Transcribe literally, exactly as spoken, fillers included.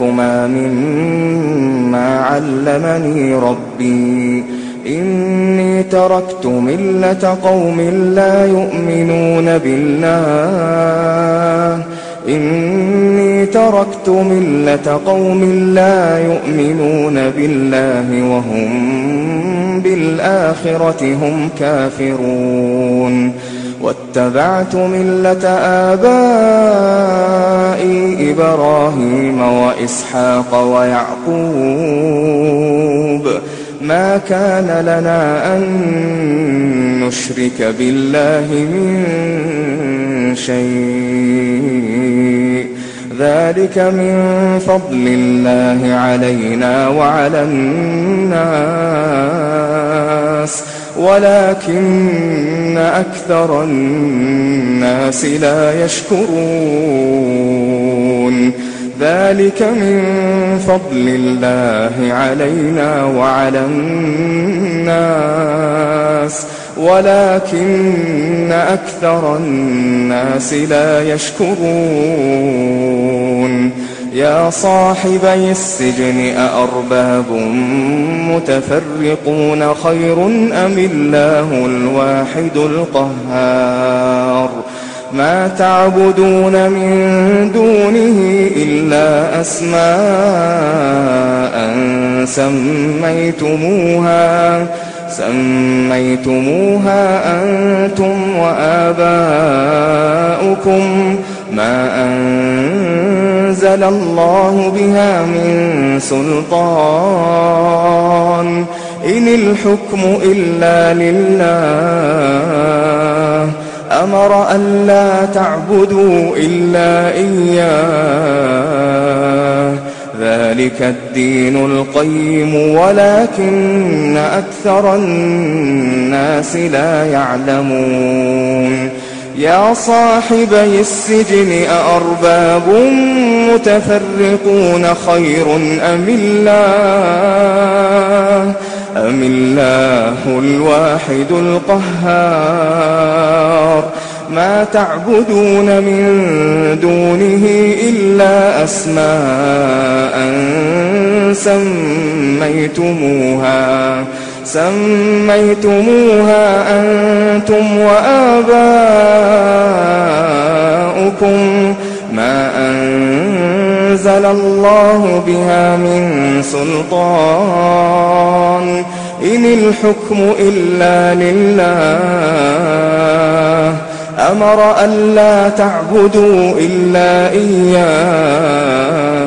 ما مما علمني ربي إني تركت ملة قوم لا يؤمنون بالله إني تركت ملة قوم لا يؤمنون بالله وهم بالآخرة هم كافرون واتبعت ملة آبائي إبراهيم وإسحاق ويعقوب ما كان لنا أن نشرك بالله من شيء ذلك من فضل الله علينا وعلى الناس ولكن أكثر الناس لا يشكرون ذلك من فضل الله علينا وعلى الناس ولكن أكثر الناس لا يشكرون يا صاحبي السجن أأرباب متفرقون خير أم الله الواحد القهار ما تعبدون من دونه إلا أسماء سميتموها سميتموها أنتم وآباؤكم ما أنزل الله بها من سلطان إن الحكم إلا لله أمر ألا تعبدوا إلا إياه ذلك الدين القيم ولكن أكثر الناس لا يعلمون يا صاحبي السجن أأرباب متفرقون خير أم الله أم الله الواحد القهار ما تعبدون من دونه إلا أسماء سميتموها سميتموها أنتم وآباؤكم ما أنزل الله بها من سلطان إن الحكم إلا لله أمر ألا تعبدوا إلا إياه